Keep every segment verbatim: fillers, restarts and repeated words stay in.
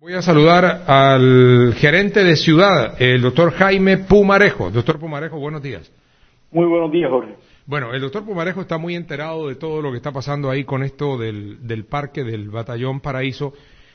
Voy a saludar al gerente de ciudad, el doctor Jaime Pumarejo. Doctor Pumarejo, buenos días. Muy buenos días, Jorge. Bueno, el doctor Pumarejo está muy enterado de todo lo que está pasando ahí con esto del, del parque del Batallón Paraíso.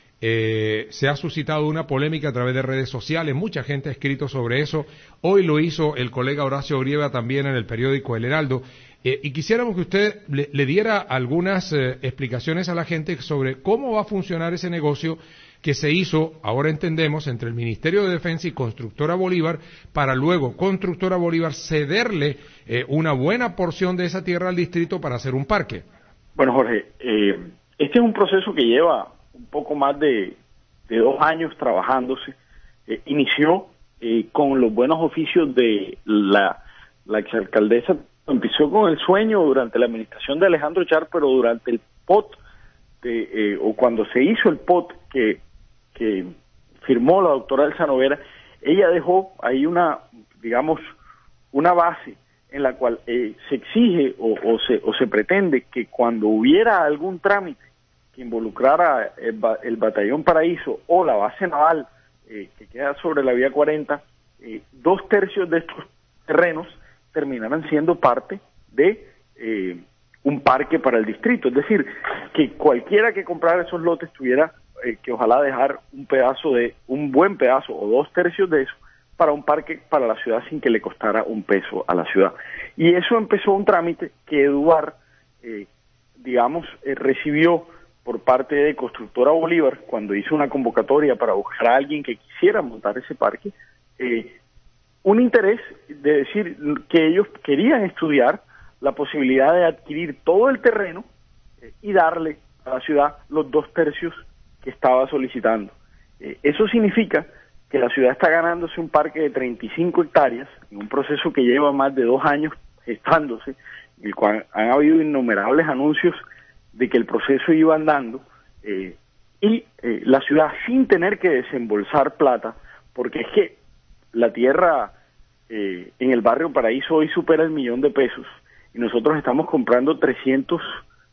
Eh, se ha suscitado una polémica a través de redes sociales, mucha gente ha escrito sobre eso. Hoy lo hizo el colega Horacio Grieva también en el periódico El Heraldo. Eh, y quisiéramos que usted le, le diera algunas eh, explicaciones a la gente sobre cómo va a funcionar ese negocio que se hizo, ahora entendemos, entre el Ministerio de Defensa y Constructora Bolívar, para luego Constructora Bolívar cederle eh, una buena porción de esa tierra al distrito para hacer un parque. Bueno, Jorge, eh, este es un proceso que lleva un poco más de, de dos años trabajándose. Eh, inició eh, con los buenos oficios de la, la exalcaldesa. Empezó con el sueño durante la administración de Alejandro Char, pero durante el P O T, de, eh, o cuando se hizo el P O T que, que firmó la doctora Elsa Noguera, ella dejó ahí una, digamos, una base en la cual eh, se exige o, o, se, o se pretende que cuando hubiera algún trámite que involucrara el, el Batallón Paraíso o la base naval eh, que queda sobre la vía cuarenta, eh, dos tercios de estos terrenos terminaran siendo parte de eh, un parque para el distrito. Es decir, que cualquiera que comprara esos lotes tuviera eh, que ojalá dejar un pedazo de, un buen pedazo o dos tercios de eso para un parque para la ciudad sin que le costara un peso a la ciudad. Y eso empezó un trámite que Eduard, eh, digamos, eh, recibió por parte de Constructora Bolívar cuando hizo una convocatoria para buscar a alguien que quisiera montar ese parque, eh, un interés de decir que ellos querían estudiar la posibilidad de adquirir todo el terreno eh, y darle a la ciudad los dos tercios que estaba solicitando. Eh, eso significa que la ciudad está ganándose un parque de treinta y cinco hectáreas, en un proceso que lleva más de dos años gestándose, en el cual han habido innumerables anuncios de que el proceso iba andando, eh, y eh, la ciudad sin tener que desembolsar plata, porque es que la tierra eh, en el barrio Paraíso hoy supera el millón de pesos, y nosotros estamos comprando trescientos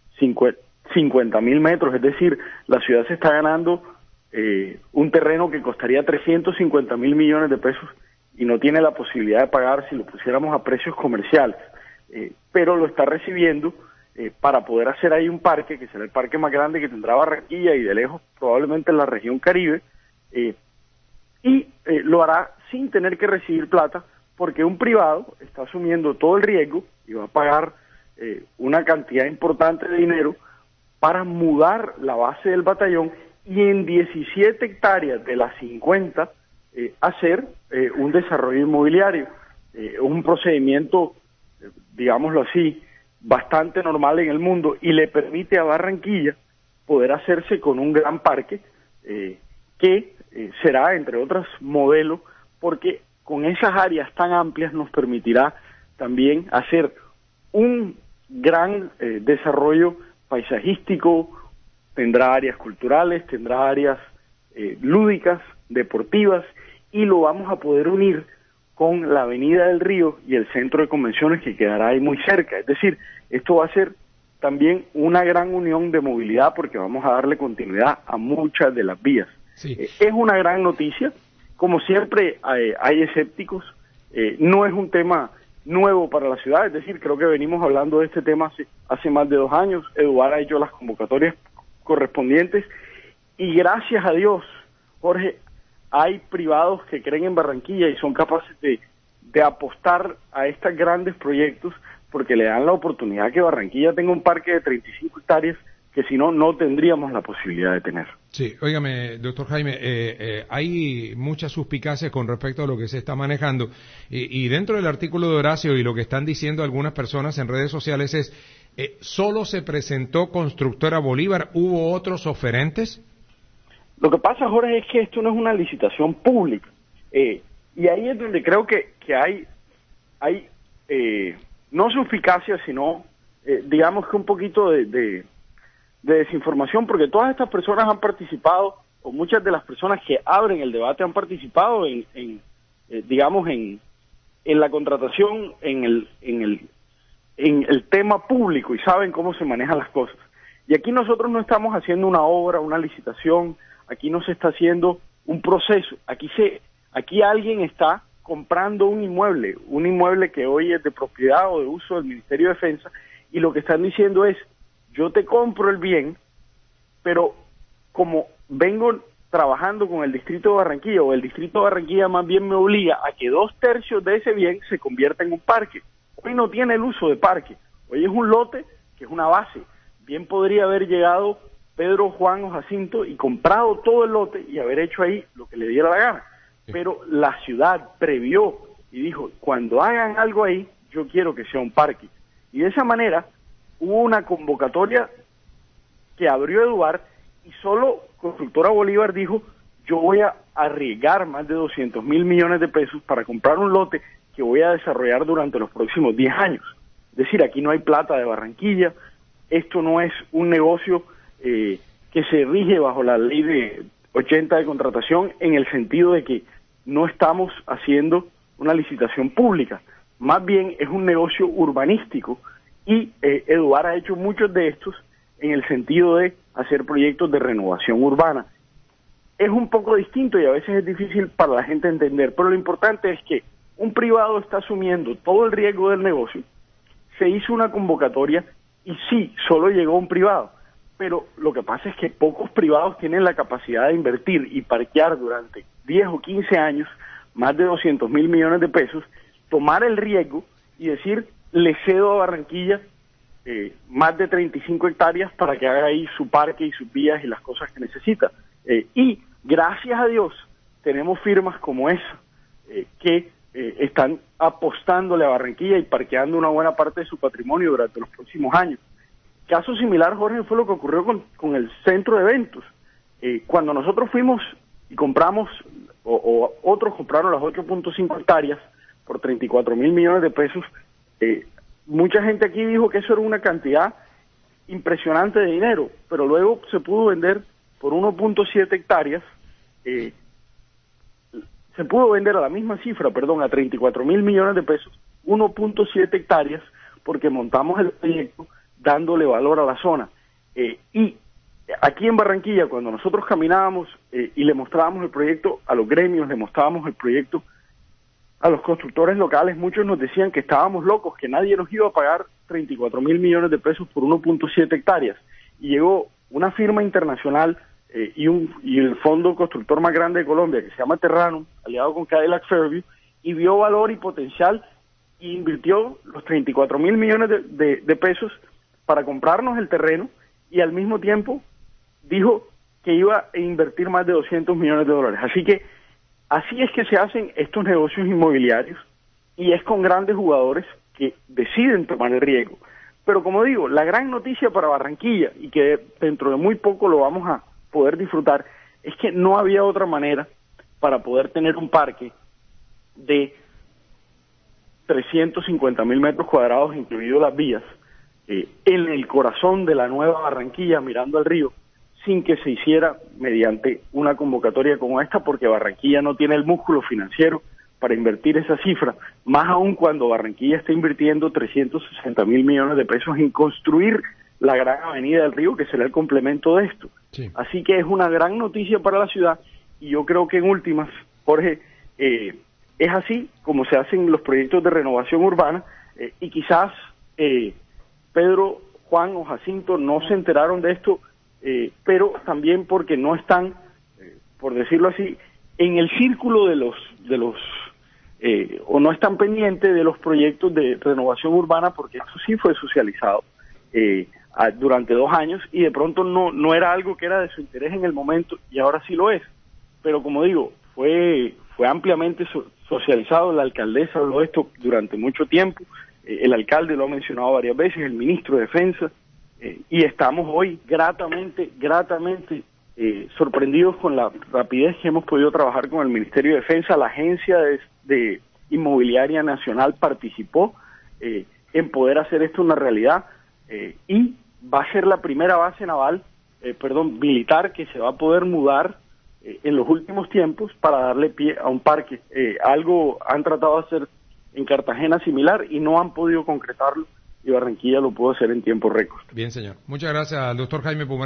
cincuenta mil metros, es decir, la ciudad se está ganando eh, un terreno que costaría trescientos cincuenta mil millones de pesos y no tiene la posibilidad de pagar si lo pusiéramos a precios comerciales, eh, pero lo está recibiendo eh, para poder hacer ahí un parque, que será el parque más grande que tendrá Barranquilla y de lejos probablemente en la región Caribe, eh, y eh, lo hará sin tener que recibir plata, porque un privado está asumiendo todo el riesgo y va a pagar eh, una cantidad importante de dinero para mudar la base del batallón y en diecisiete hectáreas de las cincuenta eh, hacer eh, un desarrollo inmobiliario. Es eh, un procedimiento, eh, digámoslo así, bastante normal en el mundo y le permite a Barranquilla poder hacerse con un gran parque eh, que eh, será, entre otros modelos, porque con esas áreas tan amplias nos permitirá también hacer un gran eh, desarrollo paisajístico, tendrá áreas culturales, tendrá áreas eh, lúdicas, deportivas, y lo vamos a poder unir con la Avenida del Río y el centro de convenciones que quedará ahí muy cerca. Es decir, esto va a ser también una gran unión de movilidad porque vamos a darle continuidad a muchas de las vías. Sí. Eh, es una gran noticia. Como siempre hay, hay escépticos, eh, no es un tema nuevo para la ciudad, es decir, creo que venimos hablando de este tema hace, hace más de dos años, Eduard ha hecho las convocatorias correspondientes y gracias a Dios, Jorge, hay privados que creen en Barranquilla y son capaces de, de apostar a estos grandes proyectos porque le dan la oportunidad que Barranquilla tenga un parque de treinta y cinco hectáreas que si no, no tendríamos la posibilidad de tener. Sí, óigame, doctor Jaime, eh, eh, hay muchas suspicacias con respecto a lo que se está manejando y, y dentro del artículo de Horacio y lo que están diciendo algunas personas en redes sociales es, eh, ¿solo se presentó Constructora Bolívar? ¿Hubo otros oferentes? Lo que pasa, Jorge, es que esto no es una licitación pública eh, y ahí es donde creo que, que hay, hay eh, no suspicacia, sino eh, digamos que un poquito de... de de desinformación, porque todas estas personas han participado, o muchas de las personas que abren el debate han participado en, en eh, digamos, en, en la contratación, en el, en el, en el tema público y saben cómo se manejan las cosas. Y aquí nosotros no estamos haciendo una obra, una licitación aquí no se está haciendo un proceso, aquí se, aquí alguien está comprando un inmueble, un inmueble que hoy es de propiedad o de uso del Ministerio de Defensa, y lo que están diciendo es, yo te compro el bien, pero como vengo trabajando con el Distrito de Barranquilla, o el Distrito de Barranquilla más bien me obliga a que dos tercios de ese bien se convierta en un parque. Hoy no tiene el uso de parque, hoy es un lote que es una base. Bien podría haber llegado Pedro, Juan o Jacinto y comprado todo el lote y haber hecho ahí lo que le diera la gana. Pero la ciudad previó y dijo, cuando hagan algo ahí, yo quiero que sea un parque. Y de esa manera hubo una convocatoria que abrió Eduard y solo Constructora Bolívar dijo, yo voy a arriesgar más de doscientos mil millones de pesos para comprar un lote que voy a desarrollar durante los próximos diez años. Es decir, aquí no hay plata de Barranquilla, esto no es un negocio eh, que se rige bajo la ley de ochenta de contratación en el sentido de que no estamos haciendo una licitación pública, más bien es un negocio urbanístico y eh, Eduard ha hecho muchos de estos en el sentido de hacer proyectos de renovación urbana. Es un poco distinto y a veces es difícil para la gente entender, pero lo importante es que un privado está asumiendo todo el riesgo del negocio, se hizo una convocatoria y sí, solo llegó un privado, pero lo que pasa es que pocos privados tienen la capacidad de invertir y parquear durante diez o quince años más de doscientos mil millones de pesos, tomar el riesgo y decir, le cedo a Barranquilla eh, más de treinta y cinco hectáreas para que haga ahí su parque y sus vías y las cosas que necesita. Eh, y gracias a Dios tenemos firmas como esa, eh, que eh, están apostándole a Barranquilla y parqueando una buena parte de su patrimonio durante los próximos años. Caso similar, Jorge, fue lo que ocurrió con, con el centro de eventos. Eh, cuando nosotros fuimos y compramos, o, o otros compraron las ocho punto cinco hectáreas por treinta y cuatro mil millones de pesos, eh, mucha gente aquí dijo que eso era una cantidad impresionante de dinero, pero luego se pudo vender por uno punto siete hectáreas, eh, se pudo vender a la misma cifra, perdón, a treinta y cuatro mil millones de pesos, uno punto siete hectáreas, porque montamos el proyecto dándole valor a la zona. Eh, y aquí en Barranquilla, cuando nosotros caminábamos eh, y le mostrábamos el proyecto a los gremios, le mostrábamos el proyecto a los constructores locales, muchos nos decían que estábamos locos, que nadie nos iba a pagar treinta y cuatro mil millones de pesos por uno punto siete hectáreas. Y llegó una firma internacional eh, y, un, y el fondo constructor más grande de Colombia, que se llama Terranum, aliado con Cadillac Fairview, y vio valor y potencial e invirtió los treinta y cuatro mil millones de, de, de pesos para comprarnos el terreno y al mismo tiempo dijo que iba a invertir más de doscientos millones de dólares. Así que así es que se hacen estos negocios inmobiliarios y es con grandes jugadores que deciden tomar el riesgo. Pero como digo, la gran noticia para Barranquilla y que dentro de muy poco lo vamos a poder disfrutar es que no había otra manera para poder tener un parque de trescientos cincuenta mil metros cuadrados, incluido las vías, eh, en el corazón de la nueva Barranquilla, mirando al río, sin que se hiciera mediante una convocatoria como esta, porque Barranquilla no tiene el músculo financiero para invertir esa cifra, más aún cuando Barranquilla está invirtiendo trescientos sesenta mil millones de pesos en construir la gran avenida del río, que será el complemento de esto. Sí. Así que es una gran noticia para la ciudad, y yo creo que en últimas, Jorge, eh, es así como se hacen los proyectos de renovación urbana, eh, y quizás eh, Pedro, Juan o Jacinto no se enteraron de esto, eh, pero también porque no están, eh, por decirlo así, en el círculo de los, de los eh, o no están pendientes de los proyectos de renovación urbana, porque esto sí fue socializado eh, a, durante dos años y de pronto no, no era algo que era de su interés en el momento y ahora sí lo es. Pero como digo, fue, fue ampliamente so, socializado, la alcaldesa habló de esto durante mucho tiempo, eh, el alcalde lo ha mencionado varias veces, el ministro de Defensa, eh, y estamos hoy gratamente, gratamente eh, sorprendidos con la rapidez que hemos podido trabajar con el Ministerio de Defensa. La Agencia de, de Inmobiliaria Nacional participó eh, en poder hacer esto una realidad, eh, y va a ser la primera base naval, eh, perdón, militar que se va a poder mudar eh, en los últimos tiempos para darle pie a un parque. Eh, algo han tratado de hacer en Cartagena similar y no han podido concretarlo, y Barranquilla lo pudo hacer en tiempo récord. Bien, señor. Muchas gracias al doctor Jaime Pomarejo.